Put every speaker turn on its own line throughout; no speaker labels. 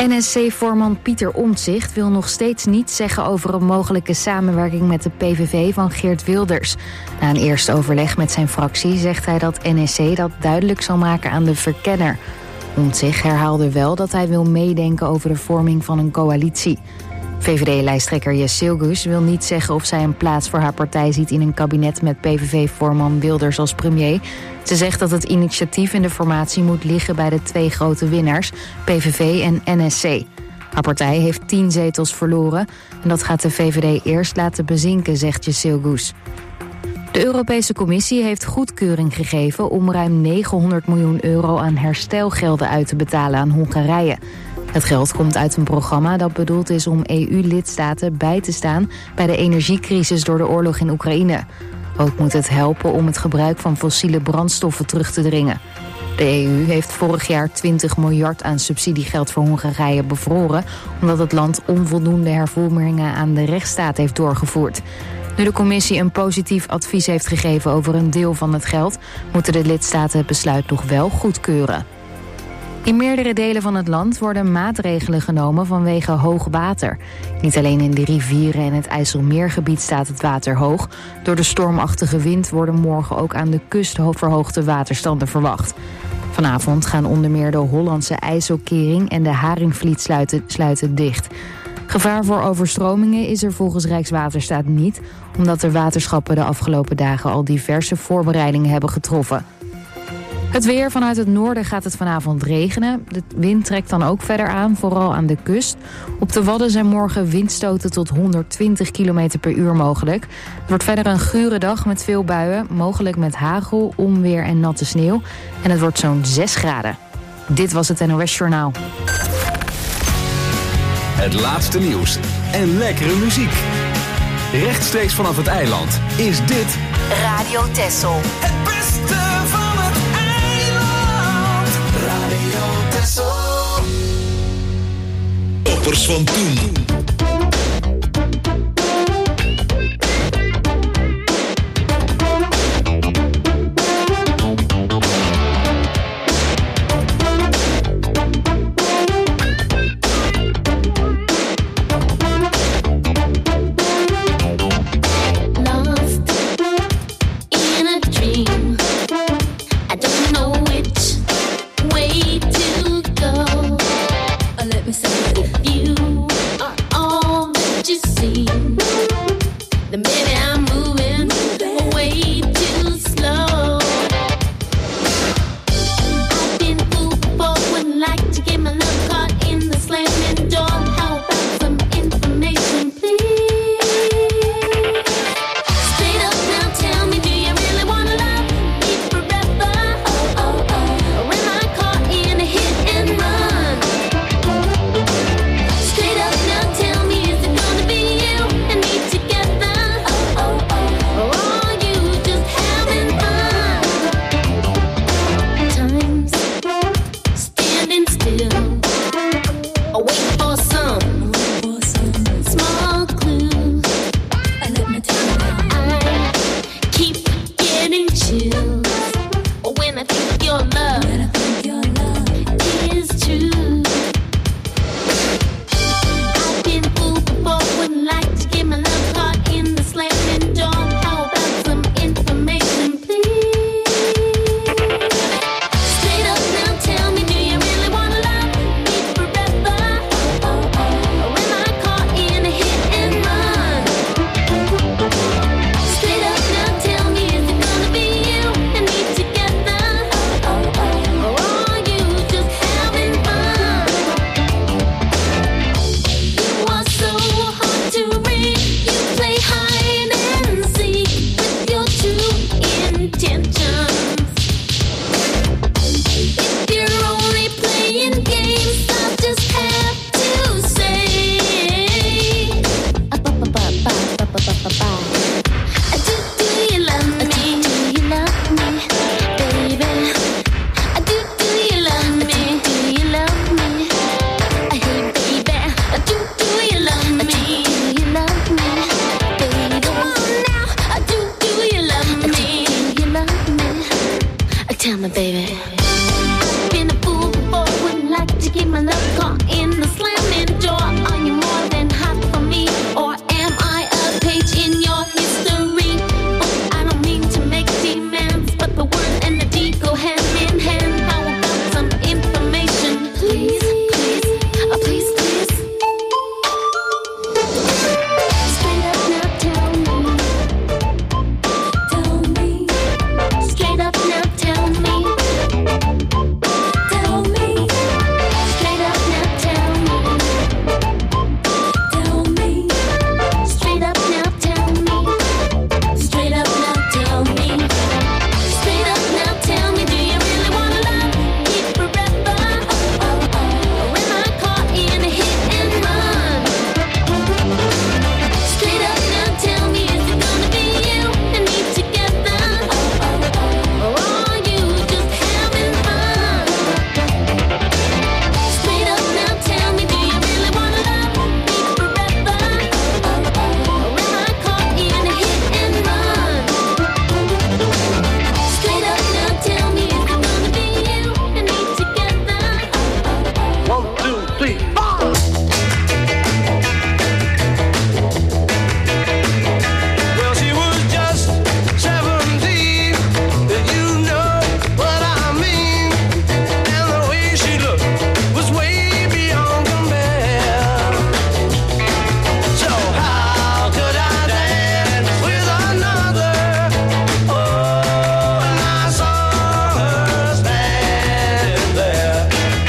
NSC-voorman Pieter Omtzigt wil nog steeds niets zeggen over een mogelijke samenwerking met de PVV van Geert Wilders. Na een eerste overleg met zijn fractie zegt hij dat NSC dat duidelijk zal maken aan de verkenner. Omtzigt herhaalde wel dat hij wil meedenken over de vorming van een coalitie. VVD-lijsttrekker Jesse Ilgus wil niet zeggen of zij een plaats voor haar partij ziet in een kabinet met PVV-voorman Wilders als premier. Ze zegt dat het initiatief in de formatie moet liggen bij de twee grote winnaars, PVV en NSC. Haar partij heeft 10 zetels verloren en dat gaat de VVD eerst laten bezinken, zegt Jesse Ilgus. De Europese Commissie heeft goedkeuring gegeven om ruim 900 miljoen euro aan herstelgelden uit te betalen aan Hongarije. Het geld komt uit een programma dat bedoeld is om EU-lidstaten bij te staan bij de energiecrisis door de oorlog in Oekraïne. Ook moet het helpen om het gebruik van fossiele brandstoffen terug te dringen. De EU heeft vorig jaar 20 miljard aan subsidiegeld voor Hongarije bevroren, omdat het land onvoldoende hervormingen aan de rechtsstaat heeft doorgevoerd. Nu de commissie een positief advies heeft gegeven over een deel van het geld, moeten de lidstaten het besluit nog wel goedkeuren. In meerdere delen van het land worden maatregelen genomen vanwege hoog water. Niet alleen in de rivieren en het IJsselmeergebied staat het water hoog. Door de stormachtige wind worden morgen ook aan de kust verhoogde waterstanden verwacht. Vanavond gaan onder meer de Hollandse IJsselkering en de Haringvliet sluiten dicht. Gevaar voor overstromingen is er volgens Rijkswaterstaat niet, omdat de waterschappen de afgelopen dagen al diverse voorbereidingen hebben getroffen. Het weer: vanuit het noorden gaat het vanavond regenen. De wind trekt dan ook verder aan, vooral aan de kust. Op de Wadden zijn morgen windstoten tot 120 km per uur mogelijk. Het wordt verder een gure dag met veel buien, mogelijk met hagel, onweer en natte sneeuw. En het wordt zo'n 6 graden. Dit was het NOS Journaal.
Het laatste nieuws en lekkere muziek. Rechtstreeks vanaf het eiland is dit
Radio Texel.
Het beste van het eiland. Radio Texel.
Toppers van toen.
3, 4.
Well, she was just 17, and you know what I mean. And the way she looked was way beyond compare. So how could I dance with another? Oh, and I saw her standing there.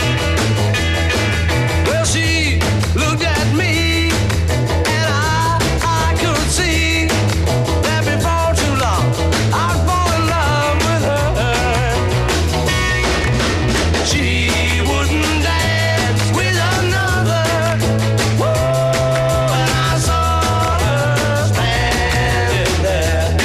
Well, she looked at me, and I could see that before too long I'd fall in love with her. She wouldn't dance with another. Whoa, and I saw her standing there.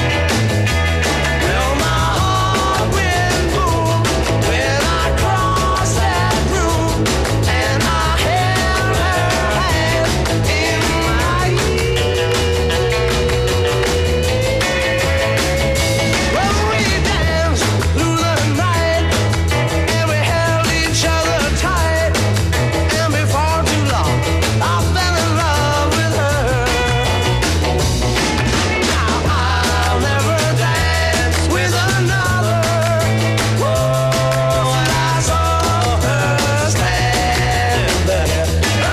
Well, my heart went boom when I crossed that room, and I held her hand in mine. Well, we danced through the night, and we held each other tight, and before too long I fell in love with her. Now I'll never dance with another. Whoa, and I saw her standing there.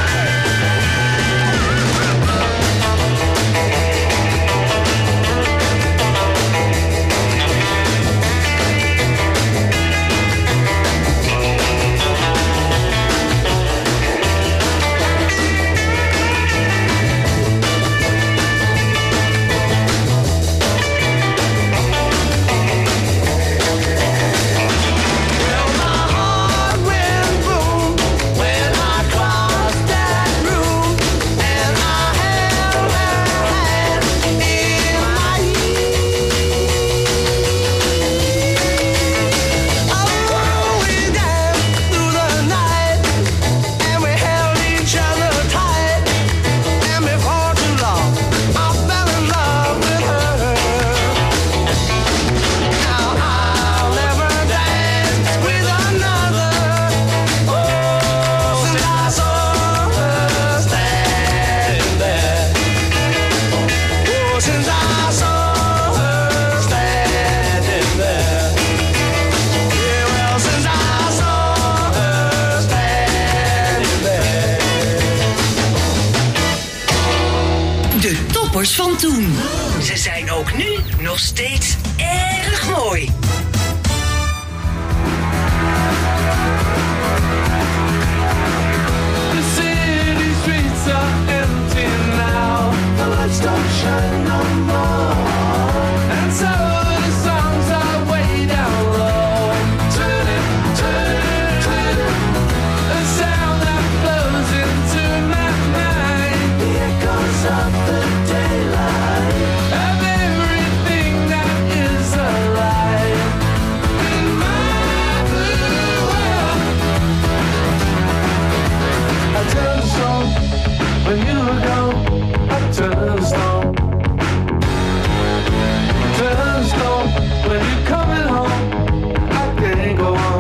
Well, my heart went boom when I crossed that room, and I held her hand in mine. Oh, we danced through the night, and we held each other tight, and before too long I fell in love with her. Now I'll never dance with another. Oh, since I saw her standing there. Oh, since I saw her standing there. Yeah, well, since I saw her standing there.
De toppers van toen. Ze zijn ook nu nog steeds erg mooi.
The city streets are empty now. The lights don't shine no more. And so the songs are way down low. Turn it, turn it, turn it. The sound that flows into my mind. The echoes of the daylight. Of everything that is alive. In my blue world. I turn stone when you were gone. I turn stone. Turn stone when you're coming home. I can't go on.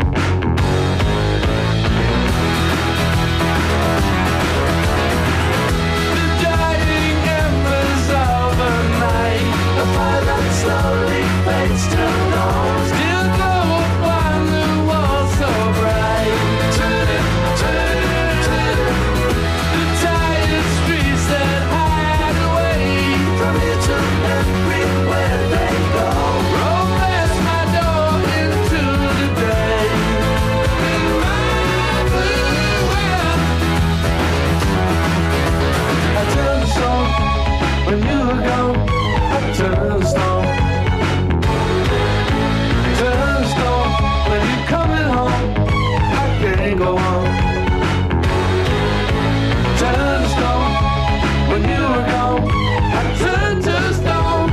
The dying embers of a night. The fire that slowly fades to dawn. Still glow upon the wall so bright. Turn it, turn it, turn it. The tired streets that hide away from here to everywhere they go. Roll past my door into the day. In my blue world. I turned stone when you were gone. I turned stone. Turn stone when you're coming home. I can't go on. Turn stone when you were gone. I turned to stone.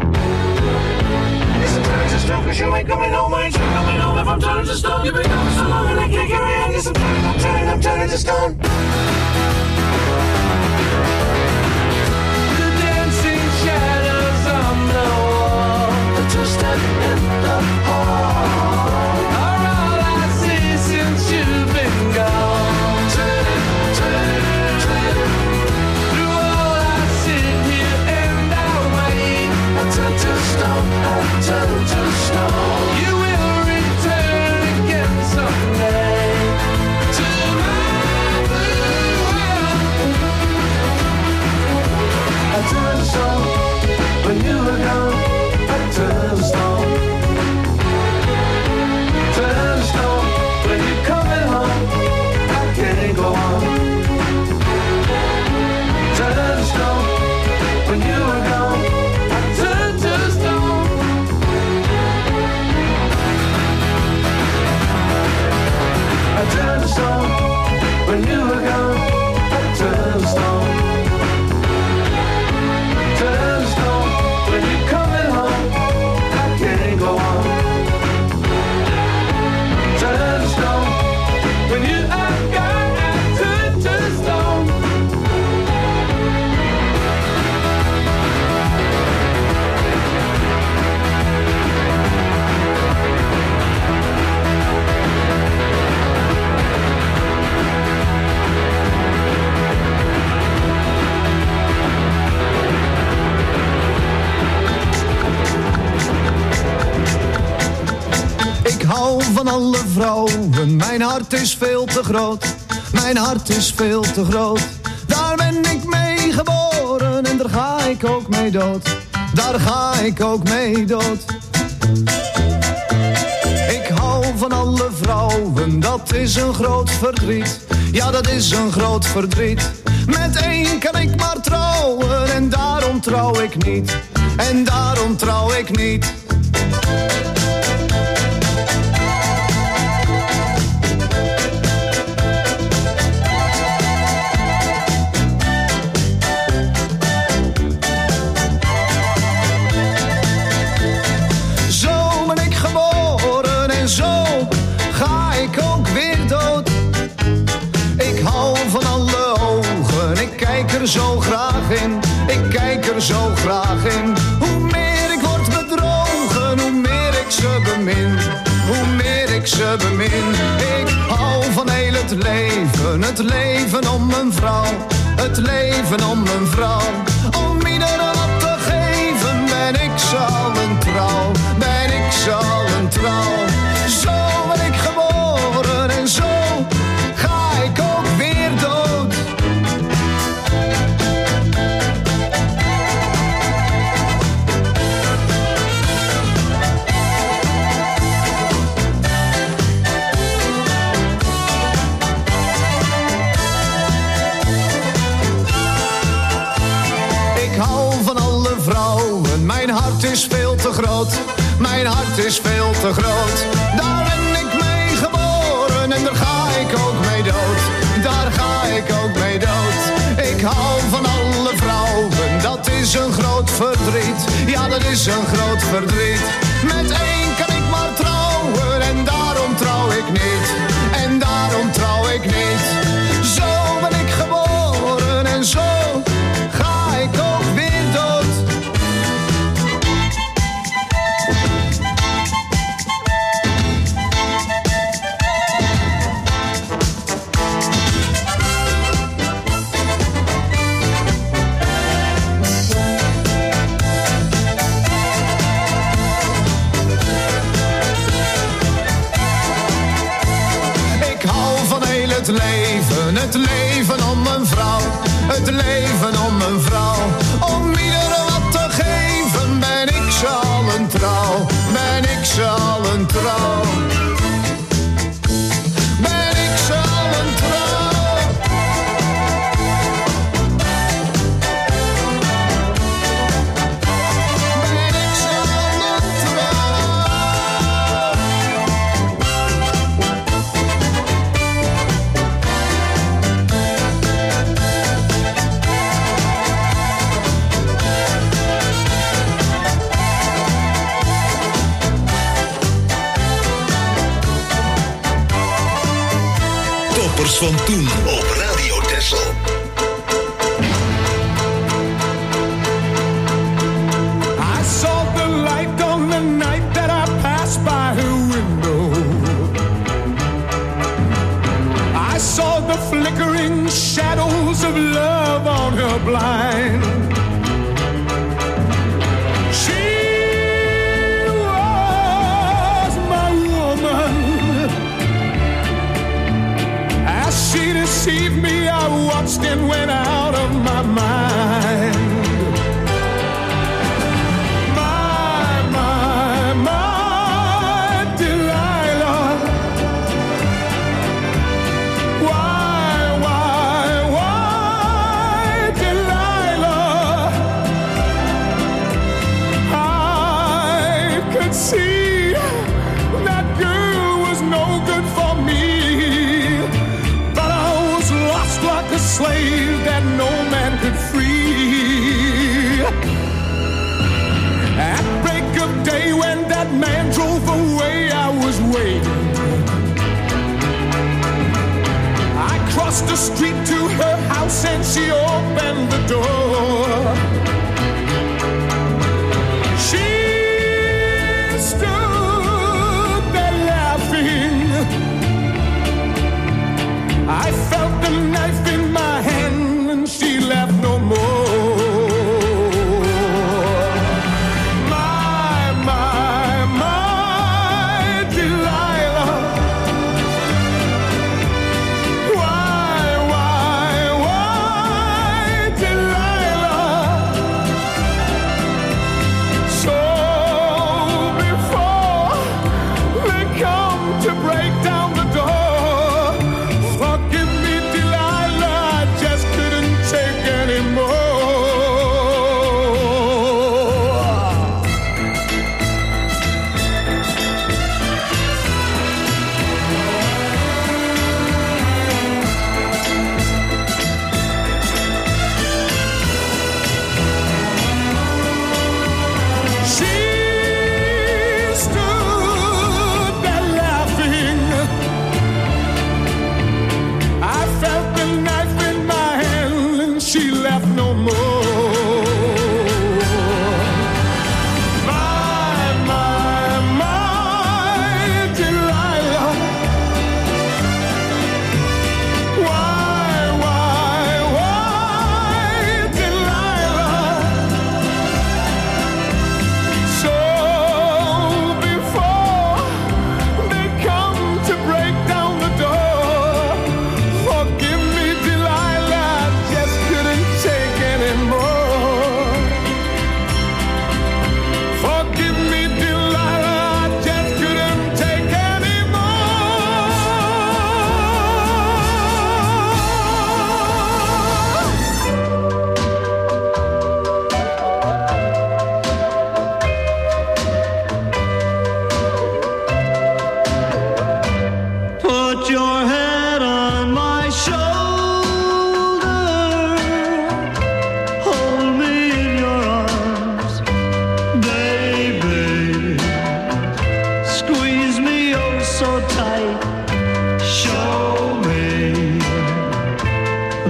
Yes, I'm turning to stone 'cause you ain't coming home. I ain't coming home if I'm turning to stone. You've been gone so long and I can't carry on. Yes, I'm turning to stone. The dancing shadows on the wall, the twisted in the hall, are all I see since you've been gone.
van alle vrouwen, mijn hart is veel te groot. Mijn hart is veel te groot. Daar ben ik mee geboren en daar ga ik ook mee dood. Daar ga ik ook mee dood. Ik hou van alle vrouwen, dat is een groot verdriet. Ja, dat is een groot verdriet. Met één kan ik maar trouwen en daarom trouw ik niet. En daarom trouw ik niet. Zo ben ik geboren en zo ga ik ook weer dood. Ik hou van alle ogen, ik kijk er zo graag in. Ik kijk er zo graag in. Hoe meer ik word bedrogen, hoe meer ik ze bemin. Hoe meer ik ze bemin. Ik hou van heel het leven om een vrouw. Het leven om een vrouw. Om iedereen wat te geven, ben ik ze allen trouw. Ben ik ze allen trouw. Zo ben ik geboren en zo ga ik ook weer dood. Ik hou van alle vrouwen, mijn hart is veel te groot. Mijn hart is veel te groot. Daar ben ik mee geboren en daar ga ik ook mee dood. Daar ga ik ook mee dood. Ik hou van alle vrouwen, dat is een groot verdriet. Ja, dat is een groot verdriet. Met één kan ik maar trouwen en daarom trouw ik niet. En daarom trouw ik niet. Zo ben ik geboren en zo ga ik ook weer dood. Ik hou van heel het leven om een vrouw. Het leven om een vrouw. Om iedereen wat te geven, ben ik ze allen trouw. Ben ik ze allen trouw. Ben ik ze allen trouw. Ben ik ze allen trouw.
Toppers van toen op Radio Texel.
I saw the light on the night that I passed by her window. I saw the flickering shadows of love on her blind. She was my woman. As she deceived me, I watched and went out of my mind. My Delilah. Why, Delilah? I could see that girl was no good for me, but I was lost like a slave that no man could free. At break of day when that man drove away, I was waiting. I crossed the street to her house and she opened the door. She stood there laughing. I felt the knife in my hand and she laughed no more. My Delilah.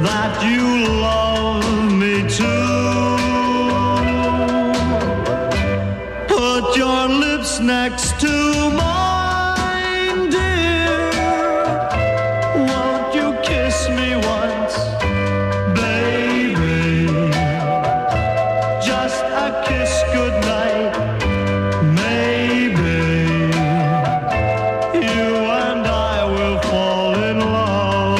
that you love me too. Put your lips next to mine, dear. Won't you kiss me once, baby? Just a kiss goodnight, maybe. You and I will fall in love.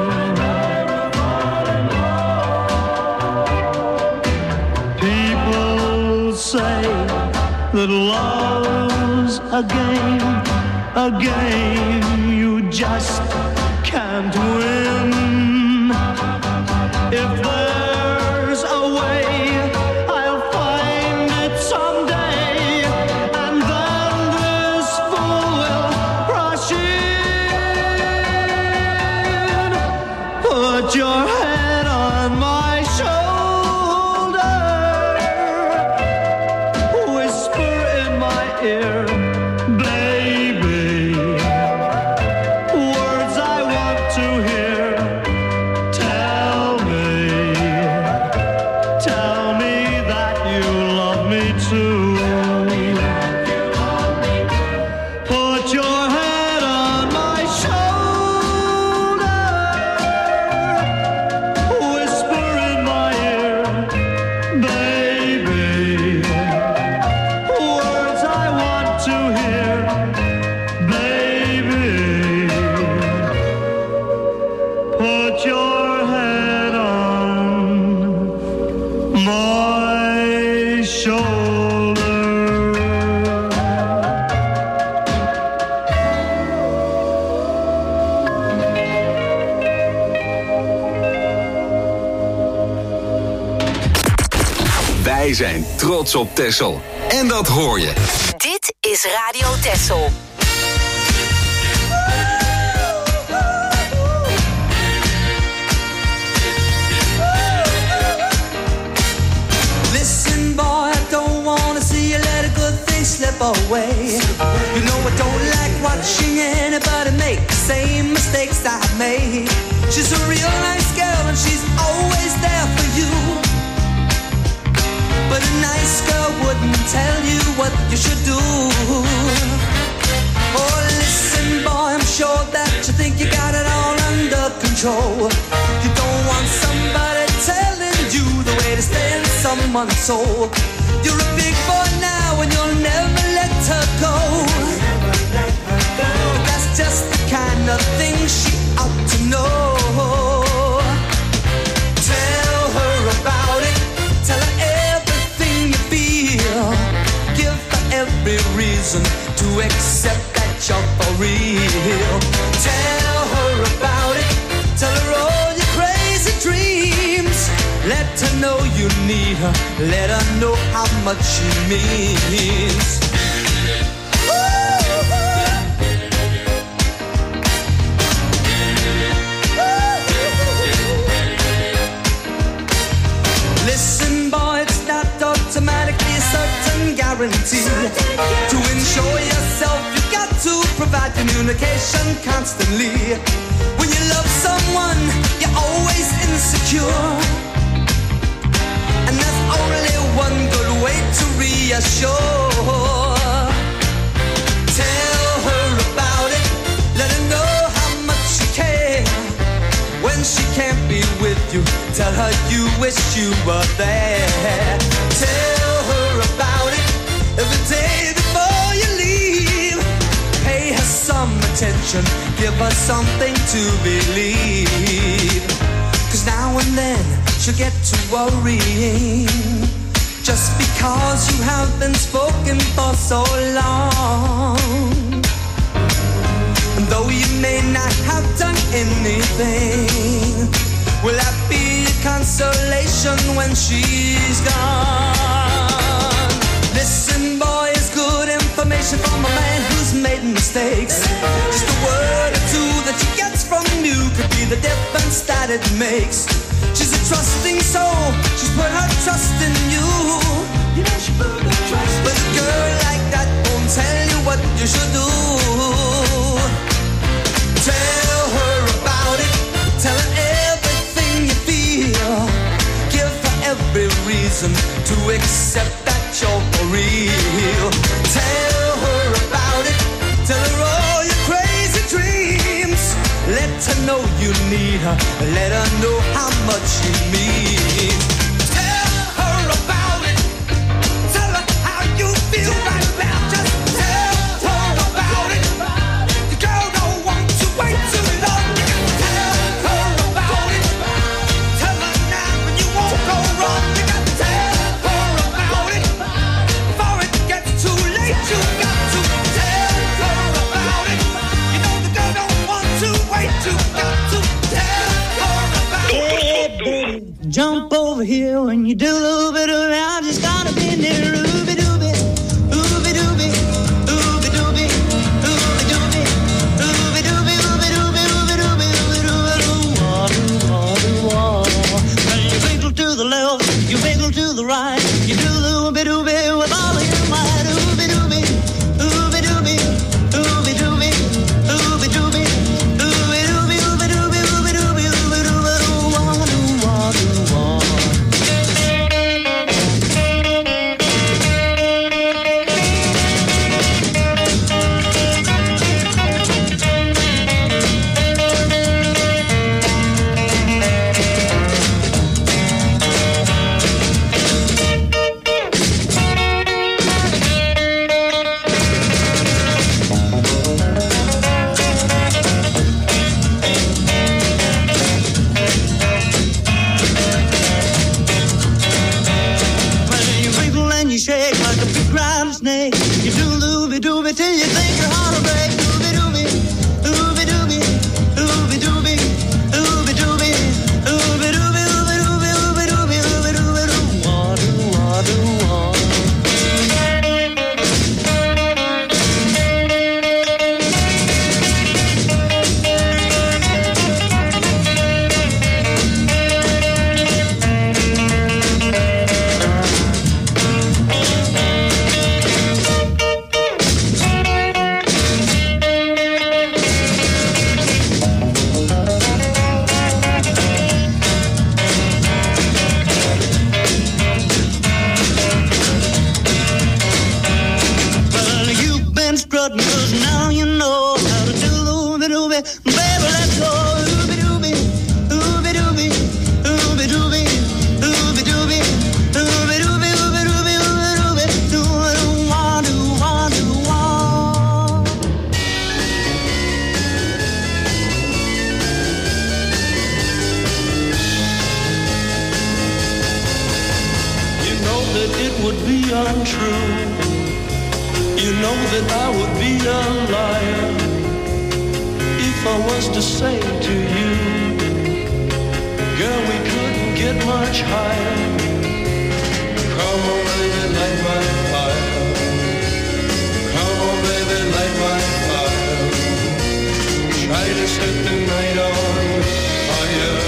People say that love's a game you just can't win. If there's a way, I'll find it someday, and then this fool will rush in. Put your head on my shoulder, whisper in my ear, baby, words I want to hear. Tell me that you love me too. Put your head on my shoulder, whisper in my ear, baby, words I want to hear, baby. Put your head on my shoulder.
Wij zijn trots op Texel. En dat hoor je.
Dit is Radio Texel.
Listen, boy, I don't wanna see you let a good thing slip away. You know I don't like watching anybody make the same mistakes I made. She's a real nice girl and she's always there for you. But a nice girl wouldn't tell you what you should do. Oh, listen, boy, I'm sure that you think you got it all under control. You don't want somebody telling you the way to stay in someone's soul. You're a big boy now and you'll never let her go. But that's just the kind of thing she ought to know. Tell her about it. Tell her everything you feel. Give her every reason to accept that you're for real. Tell her about it. Tell her all your crazy dreams. Let her know you need her. Let her know how much she means. Listen, boy, it's not automatically a certain guarantee. To ensure yourself, you've got to provide communication constantly. When you love someone, you're always insecure. And there's only one good way to reassure. Tell her about it. Let her know how much you care. When she can't be with you, tell her you wish you were there. Tell her about it every day before you leave. Pay her some attention, give her something to believe. 'Cause now and then she'll get to worrying, just because you have been spoken for so long. And though you may not have done anything, will that be a consolation when she's gone? Listen, boy, it's good information from a man who's made mistakes. Just a word or two that she gets from you could be the difference that it makes. She's a trusting soul, she's put her trust in you. You know she put her trust. But a girl like that won't tell you what you should do. Tell her about it, tell her everything you reason to accept that you're for real. Tell her about it. Tell her all your crazy dreams. Let her know you need her. Let her know how much you mean. Tell her about it. Tell her how you feel right now. Just tell her about it. The girl don't want to wait too long. You gotta tell her about it. Tell her now and you won't go wrong. You gotta tell her about it. Before it gets too late, you got to tell her about it. You know the girl don't want to wait. You got to tell her about it.
Hey, baby, jump over here when you do a little bit of I just gotta be near Ruby Dooby, Ruby Dooby, Ruby Dooby, Ruby Dooby, Ruby Dooby, Ruby Dooby, Ruby Dooby, Ruby Dooby, Well, you wiggle to the left, you wiggle to the right, you do the Ruby Dooby with all of your might. Ruby Dooby, Ruby Dooby, Ruby Dooby, Ruby Dooby, Ruby Dooby, Ruby Dooby, Ruby Dooby, Ruby Dooby, you wiggle and you shake like a big rattlesnake. You do looby dooby till you think your heart will break. Looby dooby, looby dooby, looby dooby, looby dooby, looby dooby, looby dooby, looby dooby, looby dooby, Well, you've been strutting 'cause now you know how to do looby dooby. Baby, let's go. Looby dooby, looby dooby, looby dooby, looby dooby, looby dooby, looby dooby, looby dooby, doo-wah, doo-wah, doo-wah.
You know that it would be untrue. You know that I would be a liar if I was to say to you, girl, we couldn't get much higher. Come on, baby, light my fire. Come on, baby, light my fire. Try to set the night on fire.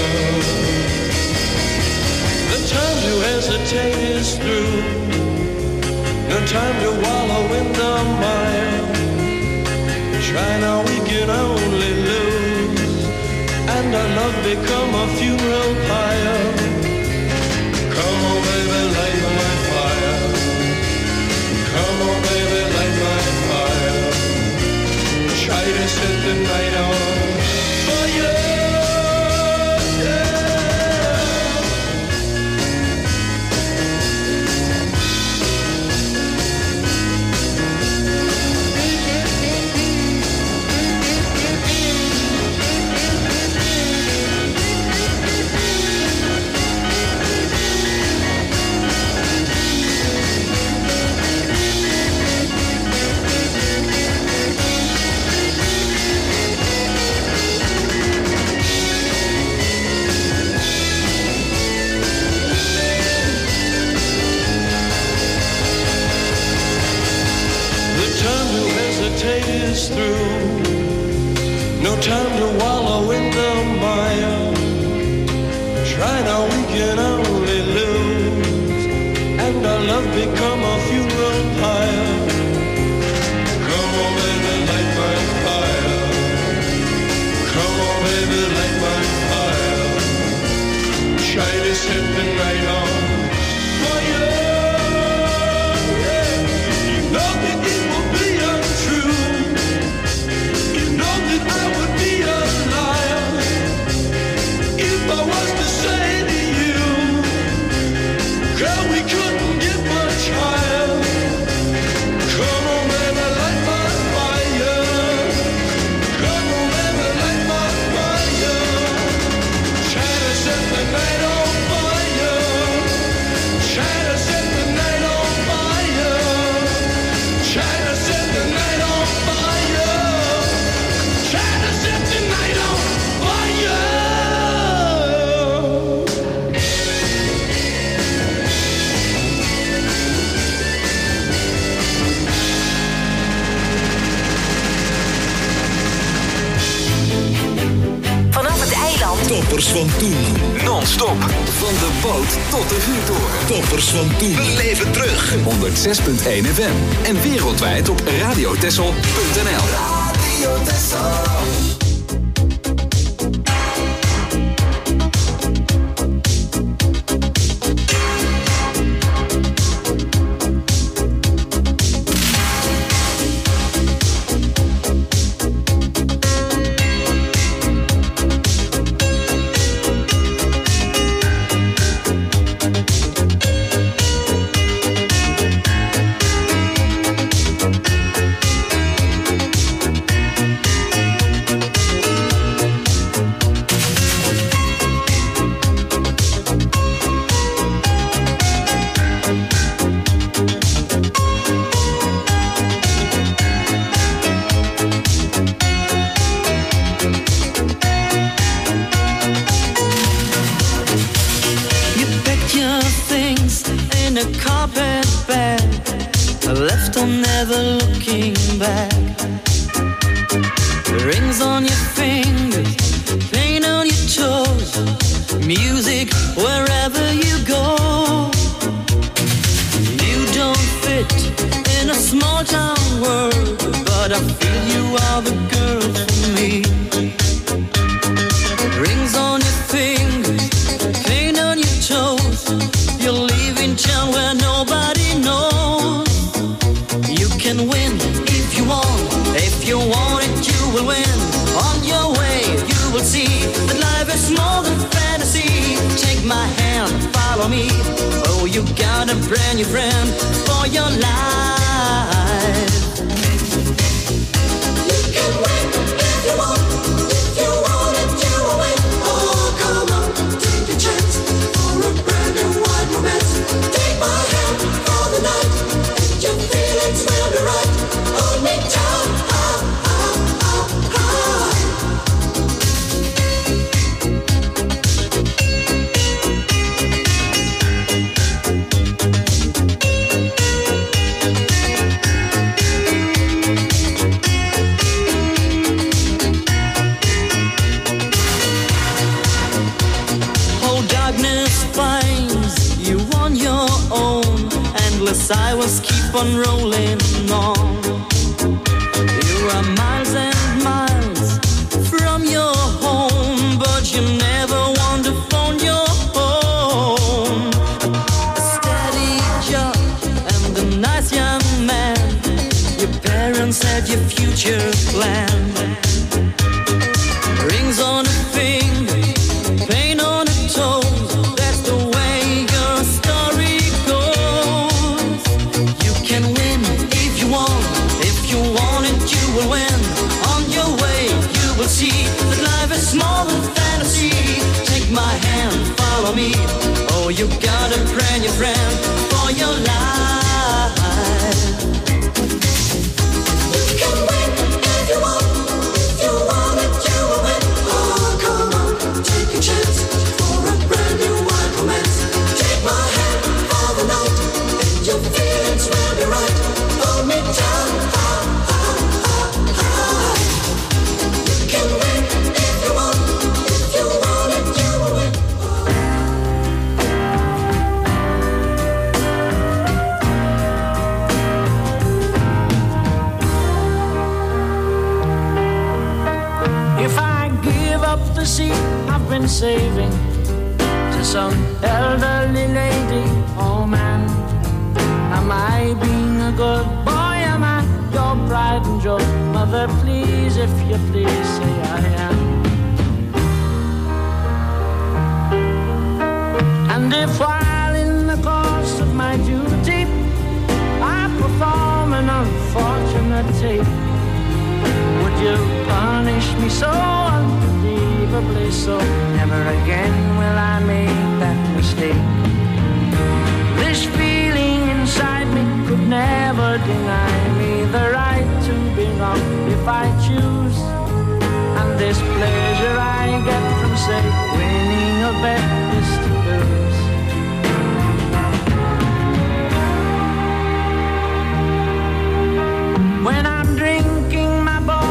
The time to hesitate is through. No time to wallow in the mire. Try now, we can only lose, and our love become a funeral pyre. Come on, baby, light my fire. Come on, baby, light my fire. Try to set the night on fire. Is through. No time to wallow in the mire. Try now, we can only lose, and our love become a funeral pyre. Come on, baby, light my fire. Come on, baby, light my fire. Try to set the night on fire.
Non-stop. Van de boot tot de vuurtoren.
Toppers van toen. We leven terug.
106.1 FM. En wereldwijd op radiotessel.nl.
Radio Texel.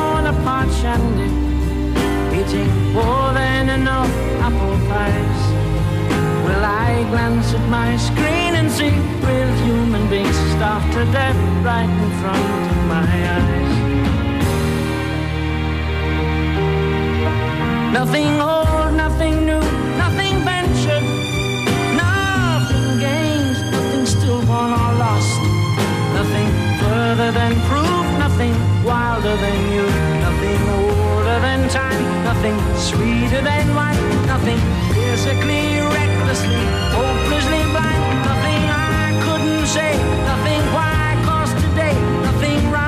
More than enough apple pies.
glance at my screen and see real human beings starved to death right in front of my eyes. Nothing old, nothing new, nothing ventured, nothing gained, nothing stillborn or lost, nothing further than proof, nothing wilder than you, nothing older than time, nothing sweeter than wine, nothing physically, recklessly, hopelessly blind, nothing I couldn't say, nothing why, 'cause today, nothing rhymes.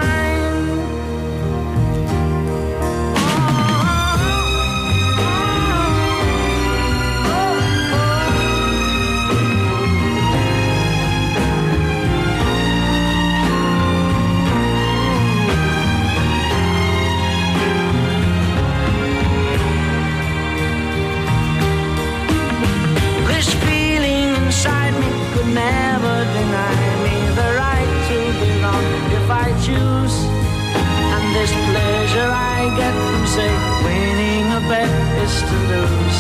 Never deny me the right to belong if I choose. And this pleasure I get from, say, winning a bet is to lose.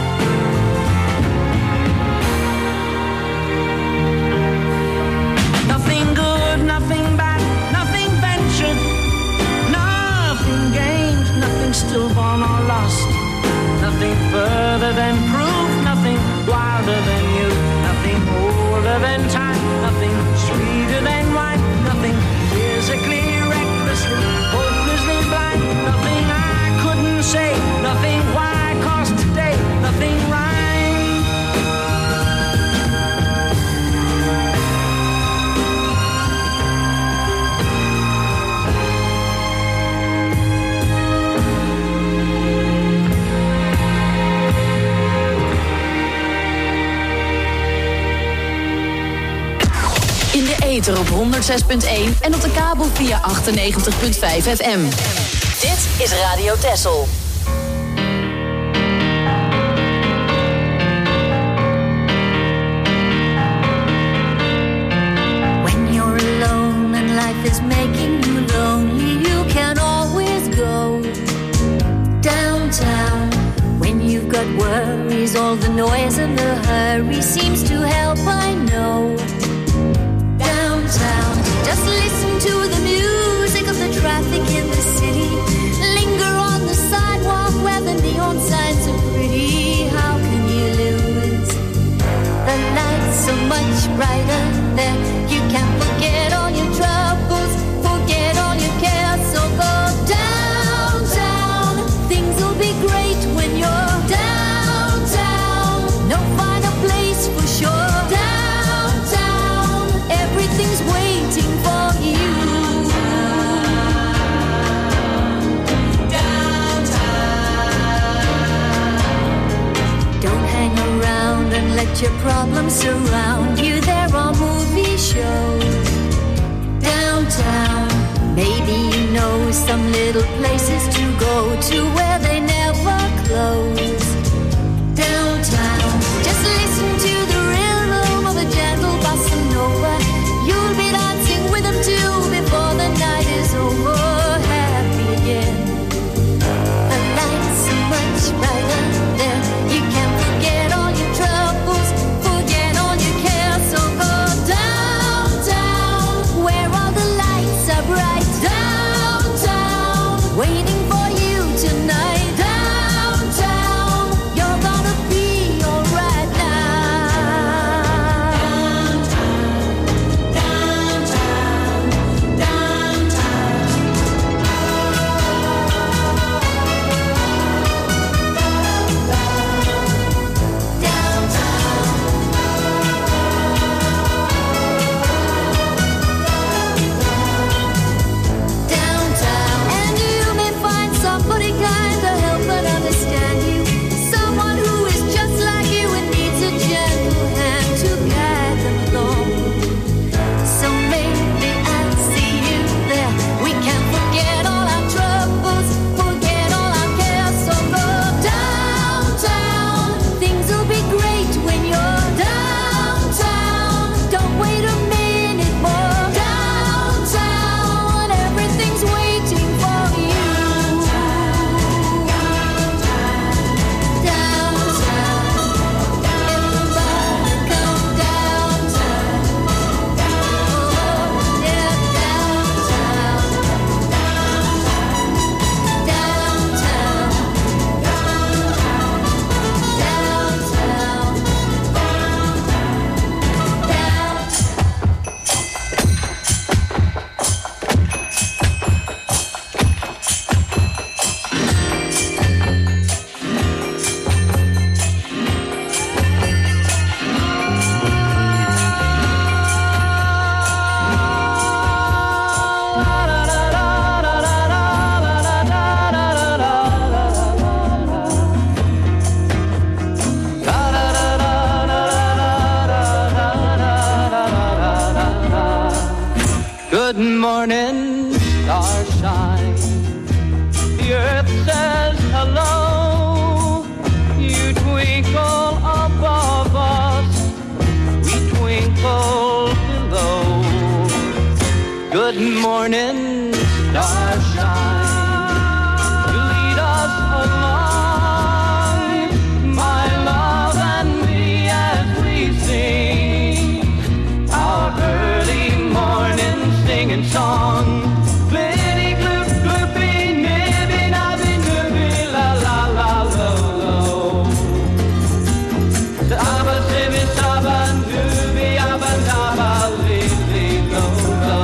Nothing good, nothing bad, nothing ventured, nothing gained, nothing stillborn or lost, nothing further than proof, nothing wilder than you, nothing older than time, nothing sweeter than wine, nothing physically, recklessly, hopelessly blind, nothing I couldn't say, nothing why, 'cause today, nothing rhymes.
Ether op 106.1 en op de kabel via 98.5 FM. Dit is Radio Texel.
When you're alone and life is making you lonely, you can always go downtown. When you've got worries, all the noise and the hurry seems to help, I know. Just listen to the music of the traffic in the city. Linger on the sidewalk where the neon signs are pretty. How can you lose? The light's so much brighter there. You can forget all your troubles, forget all your cares. So go downtown. Things will be great when you're downtown. No finer place for sure. Downtown, everything's waiting for you. Downtown. Don't hang around and let your problems surround you. There are movie shows downtown. Maybe you know some little places to go to where they never close. Downtown, just listen to the rhythm of a gentle bossa nova. You'll be dancing with them too before the night is over. Happy again. The light's so much brighter there. You can forget all your troubles, forget all your cares. So go downtown, where all the lights are bright. Downtown, waiting for you tonight.
morning, starshine. The earth says hello. You twinkle above us, we twinkle below. Good morning, starshine. You lead us along, my love and me, as we sing our early morning singing song. Glitty, gloop, gloopy, nibby, nabby, nibby, la, la, la, lo, lo. Saba, sibby, saba, nubby, abba, nabba, lily, lo, lo.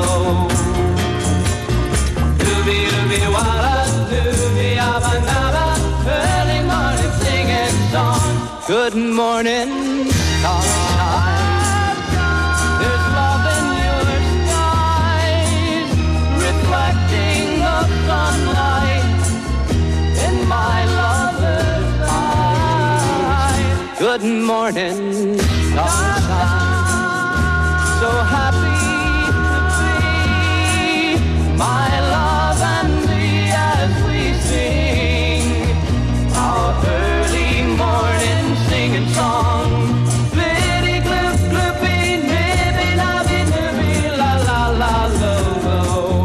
Nubby, nubby, walla, nubby, abba, nabba, early morning singing song. Good morning, starshine. There's love in your skies, reflecting the sunlight in my lover's eyes. Good morning, starshine. So happy to be, my love and me, as we sing our early morning singing song. Glitty, gloop, gloopy, nibby, nabby, nibby, la, la, la, lo, lo.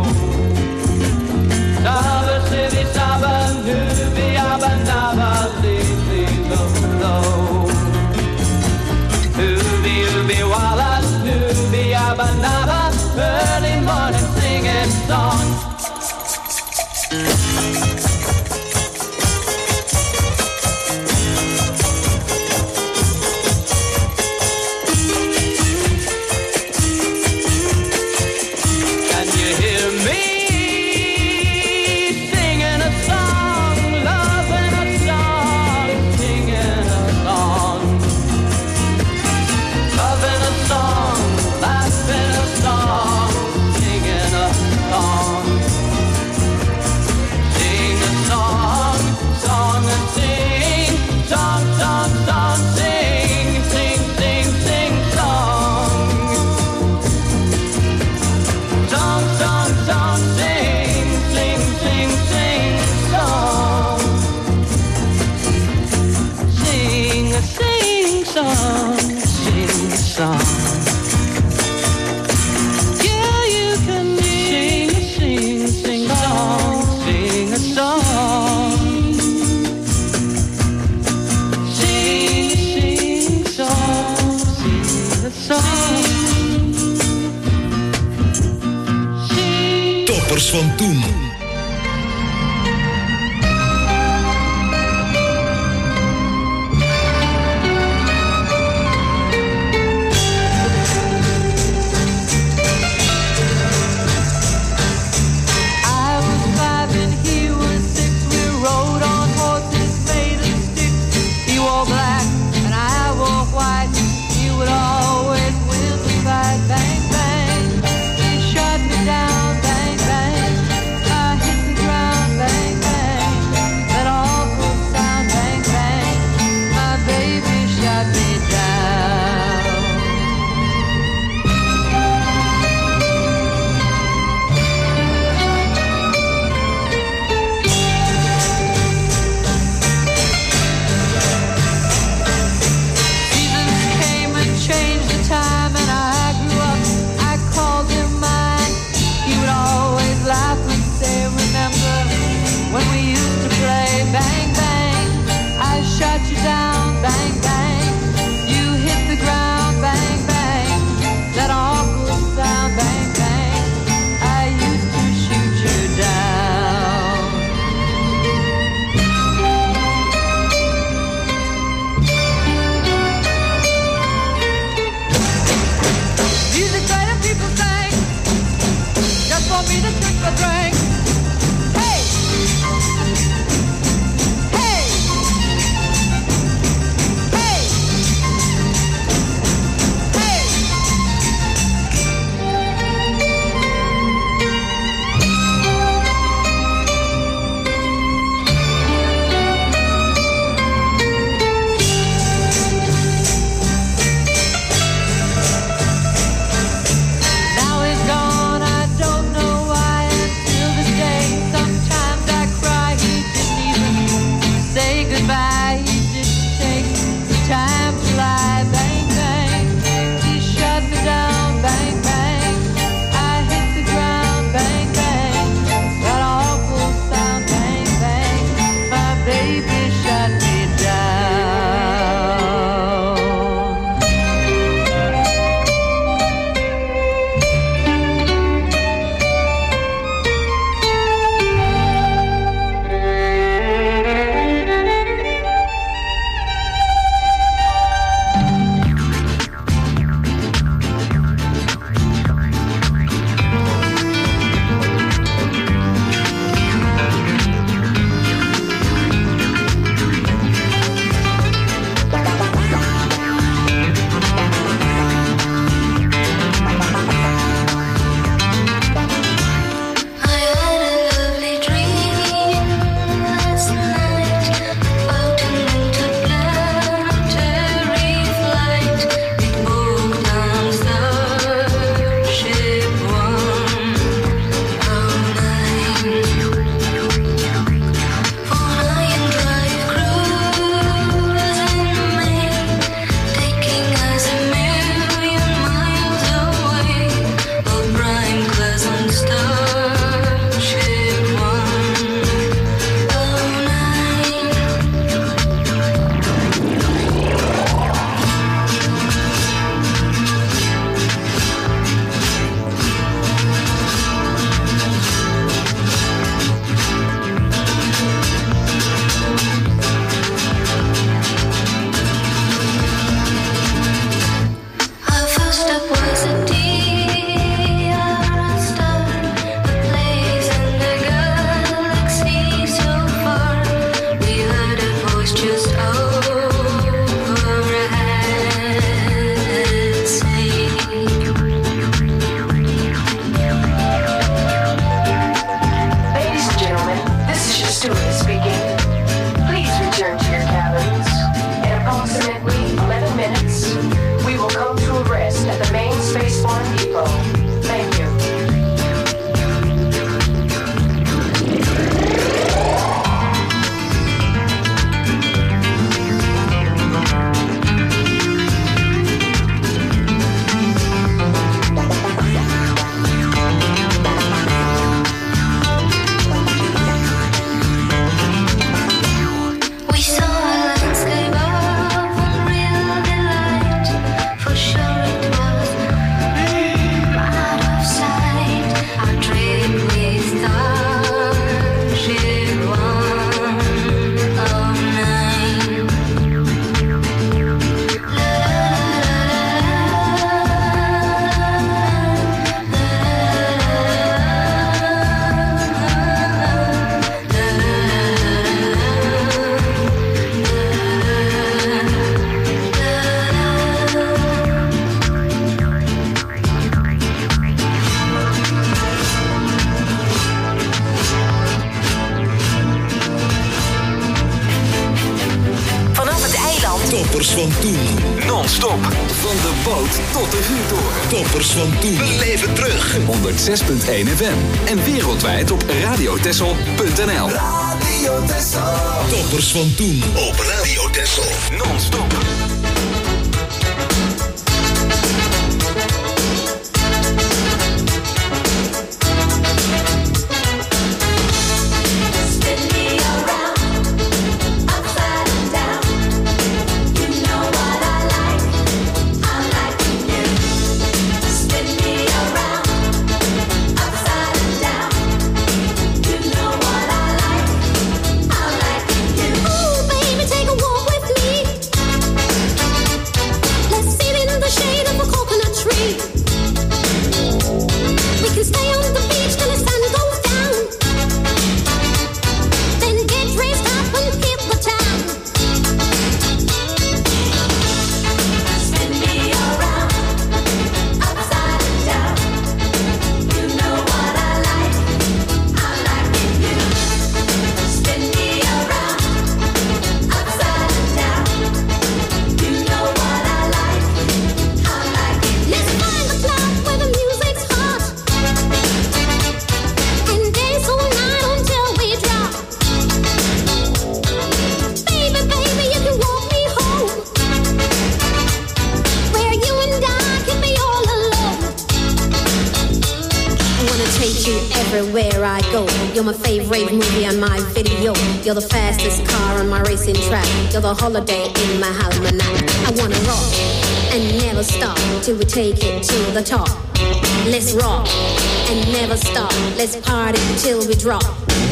Saba, sibby, saba, nubby, abba, nabba, lily, lo, lo. Nubby, nubby, walla, nubby, abba, nabba, early morning singing song. Can you hear me singing a song, loving a song, singing a song, loving a song, laughing a song, singing a song, sing a song, song and sing, song, song, song, sing, sing, sing, sing, song. Song, song, song, sing, sing, sing, sing, song. Sing a sing song, sing a song. Yeah, you can sing a sing song, sing a song. Sing song, sing a song.
Toppers van toen.
I was 5 and he was 6. We rode on horses made of sticks. He wore black and I wore white. He would always win the fight. Bang, bang. He shot me down. Bang, bang. I
toen.
Non-stop. Van de boot tot de vuurtoren.
Toppers van toen. Beleef het terug.
106.1 FM. En wereldwijd op radiotessel.nl.
Radio Tessel.
Toppers van toen. Op Radio Tessel.
Non-stop.
You're my favorite movie on my video. You're the fastest car on my racing track. You're the holiday in my almanac. I wanna rock and never stop till we take it to the top. Let's rock and never stop. Let's party till we drop.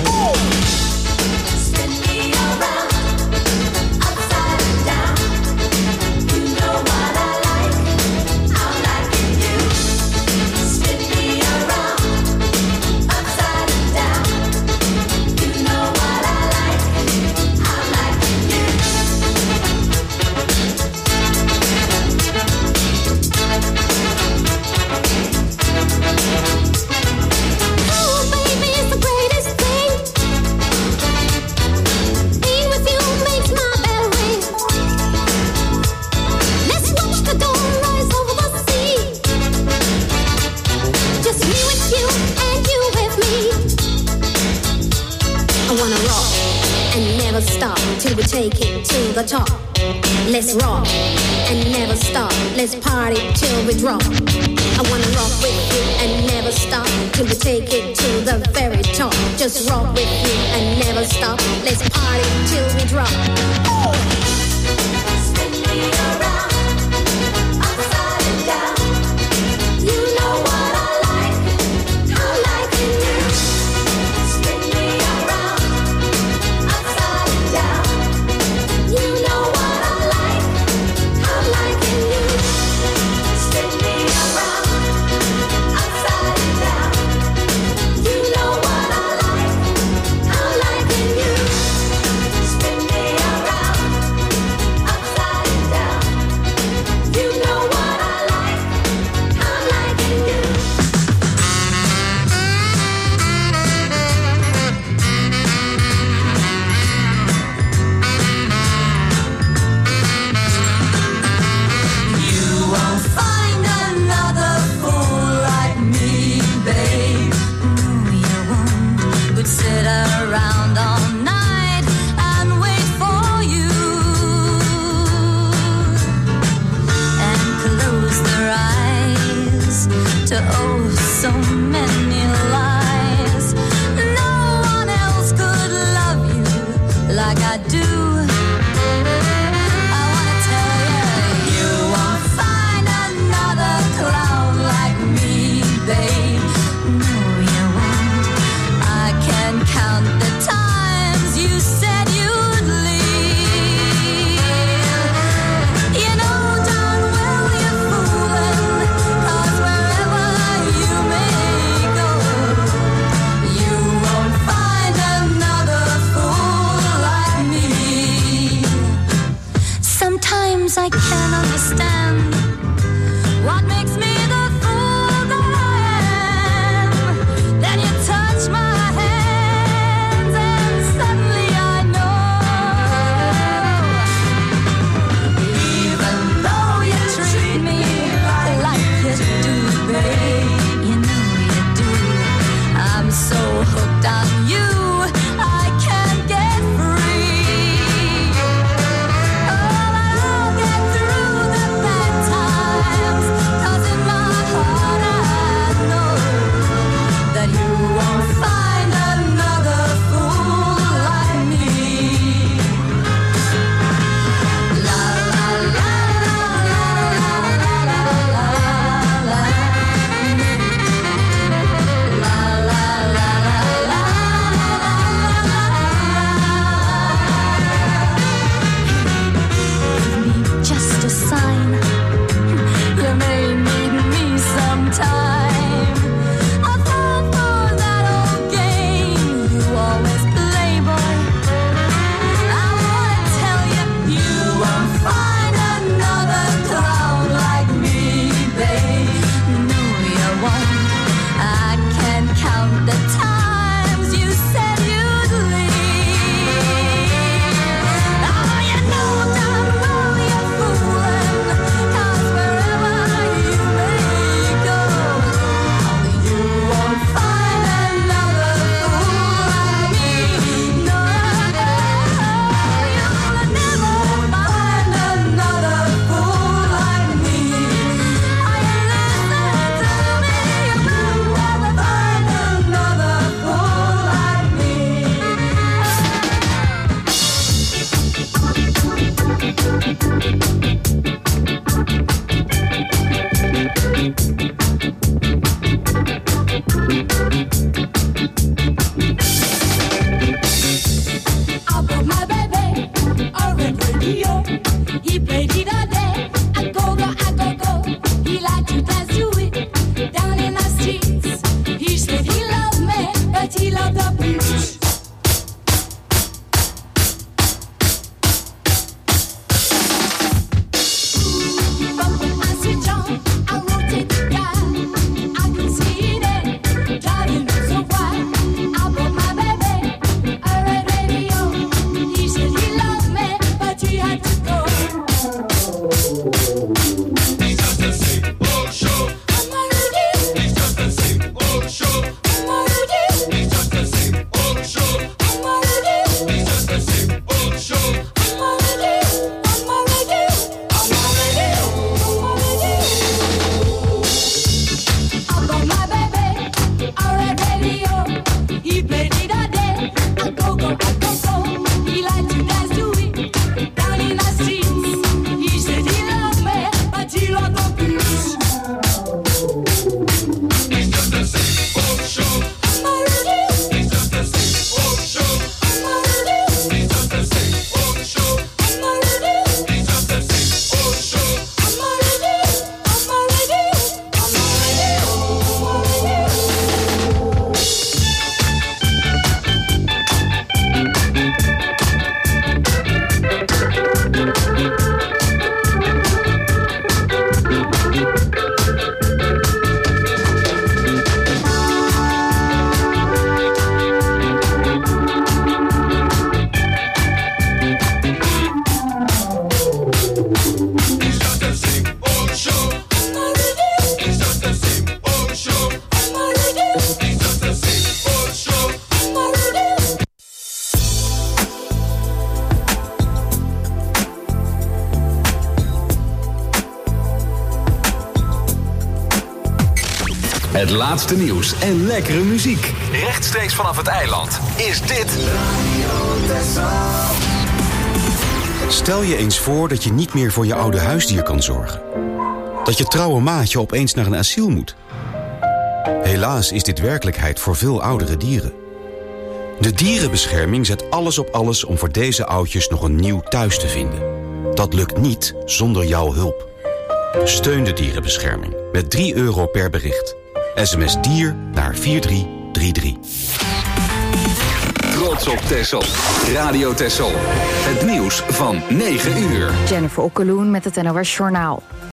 Take it to the top. Let's rock and never stop. Let's party till we drop. I wanna rock with you and never stop till we take it to the very top. Just rock with you and never stop. Let's party till we drop. Oh! Spin me around, upside and down. You know what I like, I'm liking you. Spin me around, upside and down. You know what I like, I'm liking you. Spin me around, upside and down. You know what I like, I'm liking you. Spin me around, upside and down. You know what I like, I'm liking you.
You won't find another fool like me, babe. No, you won't. Would sit around all night and wait for you, and close their eyes to oh so many lies. No one else could love you like I do. I wanna tell you, you won't find another clown like me, babe. No, you won't. I can count the times you said you'd leave. You know darn well you're fooling, 'cause wherever you may
Het laatste nieuws en lekkere muziek. Rechtstreeks vanaf het eiland is dit
Stel je eens voor dat je niet meer voor je oude huisdier kan zorgen. Dat je trouwe maatje opeens naar een asiel moet. Helaas is dit werkelijkheid voor veel oudere dieren. De dierenbescherming zet alles op alles om voor deze oudjes nog een nieuw thuis te vinden. Dat lukt niet zonder jouw hulp. Steun de dierenbescherming met €3 per bericht. SMS dier naar 4333.
Trots op Texel. Radio Texel. Het nieuws van 9 uur.
Jennifer Okkeloen met het NOS Journaal.